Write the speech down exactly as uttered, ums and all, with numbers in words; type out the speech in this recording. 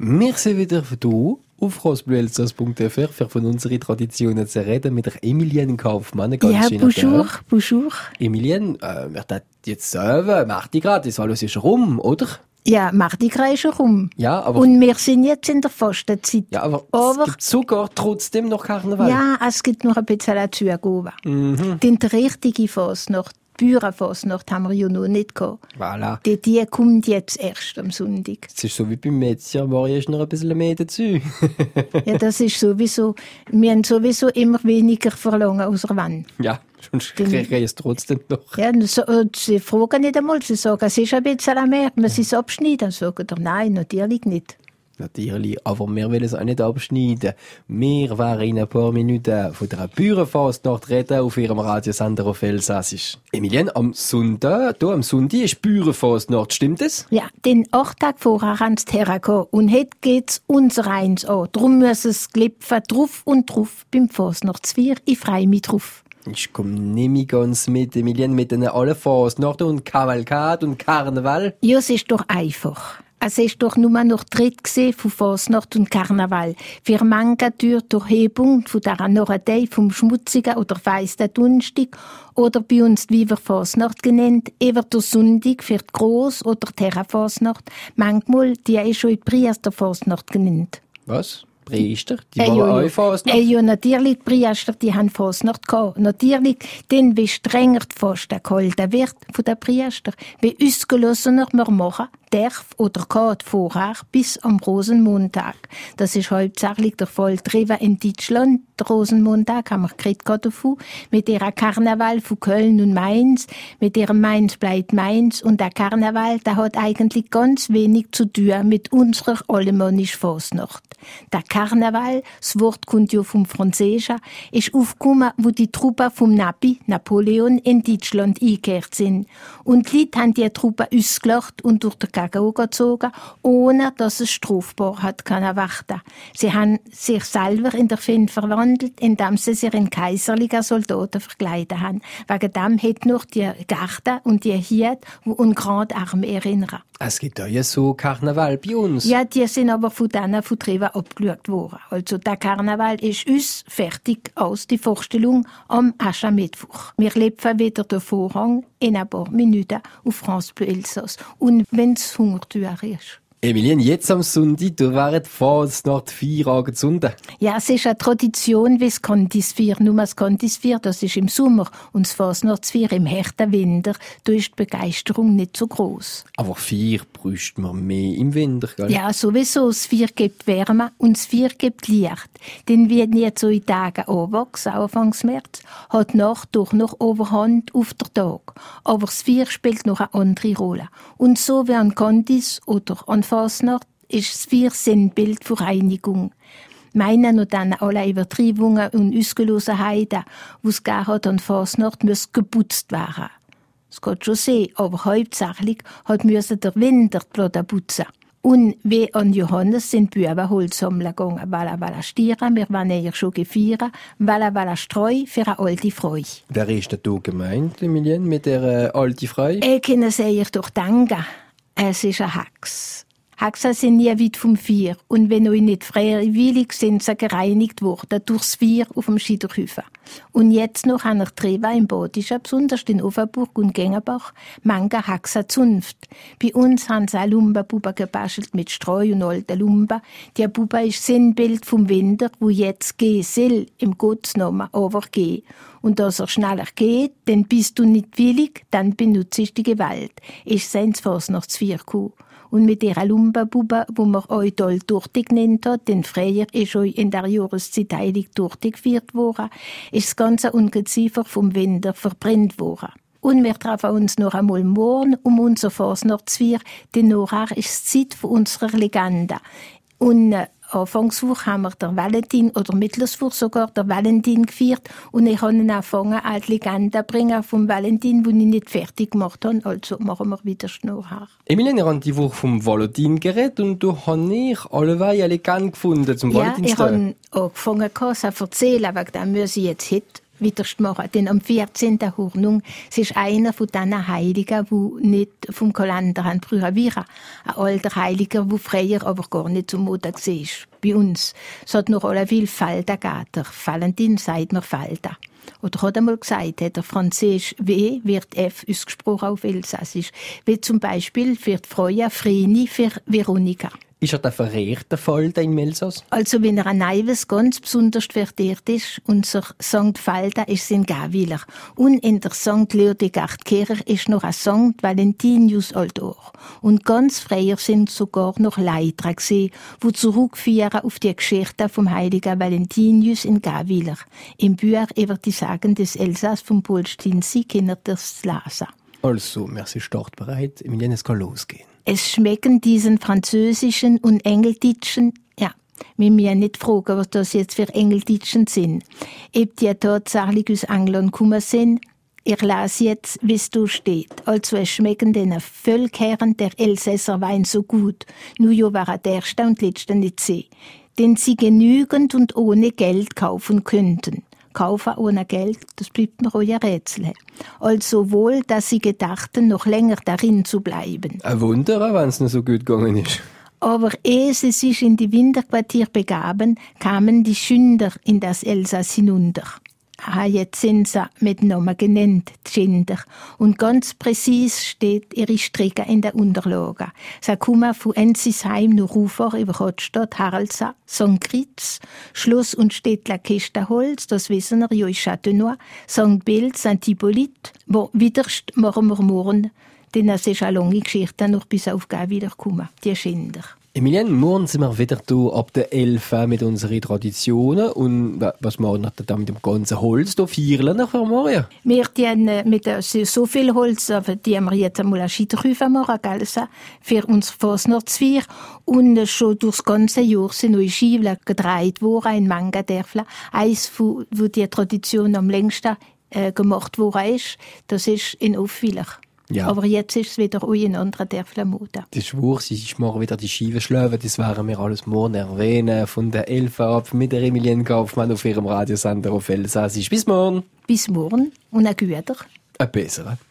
Wir sind wieder hier auf rosbleu-elsass punkt f r für von unseren Traditionen zu reden mit der Emilienne Kaufmann. Ja, bonjour, bonjour. Emilienne, äh, wir dachten jetzt selber, Mardi Gras, das alles ist rum, oder? Ja, Mardi Gras ist schon rum. Ja, aber... Und wir sind jetzt in der Fastenzeit. Ja, aber, aber es gibt sogar trotzdem noch Karneval. Ja, es gibt noch ein bisschen zu gehen. Mhm. Denn die richtige Fasnacht, die Bauernfasnacht, haben wir ja noch nicht gehabt. Voilà. Die, die kommt jetzt erst am Sonntag. Es ist so wie beim Metzger, war jetzt noch ein bisschen mehr dazu. Ja, das ist sowieso, wir haben sowieso immer weniger verlangen aus der Wand. Ja, sonst kriege ich es trotzdem noch. Ja, so, sie fragen nicht einmal, sie sagen, es ist ein bisschen mehr, muss es abschneiden. Sagen sie, nein, natürlich nicht. Natürlich, aber wir wollen es auch nicht abschneiden. Wir werden in ein paar Minuten von der Bauernfastnacht reden auf ihrem Radiosender auf Elsassisch. Emilienne, am Sonntag, hier am Sonntag ist Bauernfastnacht, stimmt das? Ja, den acht Tage vorher haben sie hergekommen und heute geht's unser eins an. Darum müssen sie glipfen, drauf und drauf beim Fasnachtsfeier. Ich freue mich drauf. Ich komme nicht mehr ganz mit, Emilienne, mit den allen Fastnachten und Kavalkade und Karneval. Ja, es ist doch einfach. Es ist doch nur noch dritt gesehen von Fasnacht und Karneval. Für manche durch die Hebung von dieser Nordei vom schmutzigen oder feisten Dunstig oder bei uns die Weiberfasnacht genannt, eher der Sonntag für die Gross- oder die Herrenfasnacht. Manchmal die ist schon die Priesterfasnacht genannt. Was? Priester? Die Äh, waren ja, auch ja. Fastnacht? Äh, ja, natürlich, die Priester, die haben Fasnacht gehabt. Natürlich, denn wie strenger die Fasten gehalten wird von den Priester, wie ausgelassener wir machen darf oder geht vorher bis am Rosenmontag. Das ist hauptsächlich der Fall drüben in Deutschland. Der Rosenmontag haben wir geredet davon, mit ihrem Karneval von Köln und Mainz, mit ihrem Mainz bleibt Mainz. Und der Karneval, der hat eigentlich ganz wenig zu tun mit unserer alemannischen Fasnacht. Der Karneval, das Wort kommt ja vom Französischen, ist aufgekommen, wo die Truppen vom Napi, Napoleon, in Deutschland eingekehrt sind. Und die Leute haben die Truppen ausgelacht und durch den Gagau gezogen, ohne dass es strafbar hat können werden. Sie haben sich selber in der Finn verwandelt, indem sie sich in kaiserliche Soldaten verkleidet haben. Wegen dem hat noch die Garde und die Hiet, die an Grand Arme erinnern. Es gibt auch ja so Karneval bei uns. Ja, die sind aber von denen von Treven abgeschaut worden. Also der Karneval ist uns fertig aus, die Vorstellung am Aschermittwoch. Wir leben wieder den Vorhang in ein paar Minuten auf France Bleu Elsass. Und wenn's Hungertücher ist. Emilienne, jetzt am Sonntag, du wärst Fasnacht vier angezogen. Ja, es ist eine Tradition wie das Kandisvier. Nur das Kandisvier, das ist im Sommer und das Fasnachtsvier im harten Winter. Da ist die Begeisterung nicht so groß. Aber vier bräuchte man mehr im Winter, gell? Ja, sowieso. Das Vier gibt Wärme und das Vier gibt Licht. Denn wie jetzt so in Tagen anwachsen, Anfangs März, hat Nacht doch noch Overhand auf der Tag. Aber das Vier spielt noch eine andere Rolle. Und so wie an Kandis oder an Fasnacht ist das Vier Sinnbild für Reinigung. Meinen und dann alle Übertriebungen und Ausgelosenheiten, die es gegeben hat an Fasnacht, müssen geputzt werden. Das geht schon sehen, aber hauptsächlich hat müssen der Winter die Platte putzen. Und wie an Johannes sind die Buben Holz sammeln gegangen, Walla Walla Stiere, wir waren ja schon gefeiert, Walla Walla Streu für eine alte Frau. Wer ist denn da gemeint, Emilienne, mit der äh, alten Frau? Ich kann es euch doch denken, es ist eine Hex. Hexen sind nie weit vom Vier und wenn euch nicht freiwillig sind sie gereinigt worden durchs Vier auf dem Schiederhüfen. Und jetzt noch an der Treва im Badischen, besonders in Offenburg und Gengenbach, manche Hexenzunft. Bei uns haben sie auch Lumpenbuben gebastelt mit Streu und alten Lumpen. Die Bube ist Sinnbild vom Winter, wo jetzt gehen soll, im Gottesnamen, aber gehen. Und dass er schneller geht, denn bist du nicht willig, dann benutzt du die Gewalt. Ist sein Fasnachtsvier gekommen. Und mit ihrer Lumpenbube, wo man euch toll Torte genannt hat, denn früher ist euch in der Jahreszeit heilig Torte gefeiert worden, ist das ganze Ungeziefer vom Winter verbrennt worden. Und wir treffen uns noch einmal morgen um unser Fasnachtsfeier, denn nachher ist die Zeit von unserer Legende. Und äh, Anfangswoche haben wir den Valentin, oder Mittlerswoche sogar den Valentin gefeiert. Und ich habe ihn angefangen, als Legende zu bringen vom Valentin, den ich nicht fertig gemacht habe. Also machen wir wieder nachher. Emilienne, wir haben die Woche vom Valentin geredet und du hast nicht alleweil eine Legende gefunden zum Ja, Valentinstag. ich habe angefangen, es zu erzählen, wegen dem muss ich jetzt heute widerst machen. Denn am vierzehnten Hornung, es ist einer von diesen Heiligen, die nicht vom Kalender haben früher Vira. Ein alter Heiliger, der früher aber gar nicht zum Mode war. Bei uns. Es hat noch alle viel Falda gegeben. Valentin sagt mir Falda. Oder hat einmal gesagt, hat der Französisch W wird F ausgesprochen auf Elsassisch. Wie zum Beispiel für die Freya Vreni für Veronika. Ist er der verehrte Falda in Elsass? Also, wenn er ein Neues ganz besonders verehrt ist, unser Sankt Falda ist in Gawiller. Und in der Sankt Leodegard Kirche ist noch ein Sankt Valentinius Altor. Und ganz früher sind sogar noch Leiter gesehen, die zurückführen auf die Geschichte vom heiligen Valentinius in Gawiller. Im Buch über die Sagen des Elsass vom Polstinsi können das lesen. Also, wir sind startbereit. Emilienne, es kann losgehen. Es schmecken diesen französischen und engeldeutschen, ja, wir müssen nicht fragen, was das jetzt für engeldeutschen sind. Ob die tatsächlich aus England gekommen sind, ich lese jetzt, wie es da steht. Also es schmecken den Völkern der Elsässer Wein so gut, nur ja war der erste und letzte nicht sehen, den sie genügend und ohne Geld kaufen könnten. Kaufen ohne Geld, das bleibt mir euer Rätsel. Also wohl, dass sie gedachten, noch länger darin zu bleiben. Ein Wunder, wenn es noch so gut gegangen ist. Aber ehe sie sich in die Winterquartier begaben, kamen die Schünder in das Elsass hinunter. Ah, jetzt sind sie mit Namen genannt, die Schünder. Und ganz präzis steht ihre Strecke in der Unterlage. Sie kommen von Ensisheim nach Ufer über Rottstadt, Haralsa, Sankt Gritz, Schloss und Städtler Kesterholz, das wissen wir, ja, ist Châtenois, Sankt Bild, Sankt Hippolyt, wo widerst morgen wir morgen, denn es ist eine lange Geschichte, noch bis auf Gau wiederkommen, die Schünder. Emilienne, morgen sind wir wieder hier ab der elf mit unseren Traditionen. Und was machen wir dann mit dem ganzen Holz hier feiern nachher morgen? Wir haben mit so viel Holz, die haben wir jetzt einmal eine Scheiterhüfe machen, gell, für uns Fasnachtsfeier. Und schon durchs ganze Jahr sind neue Schiebeln gedreht worden in Mangadärfla. Eins, wo die Tradition am längsten äh, gemacht worden ist, das ist in Aufwiller. Ja. Aber jetzt ist es wieder in anderen Dörfler-Mode. Das ist wurscht, ich mache wieder die Scheiben schlafen, das werden wir alles morgen erwähnen. Von der elf ab mit der Emilienne Kaufmann auf ihrem Radiosender auf Elsassisch. Bis morgen. Bis morgen und ein Güter. Ein besserer.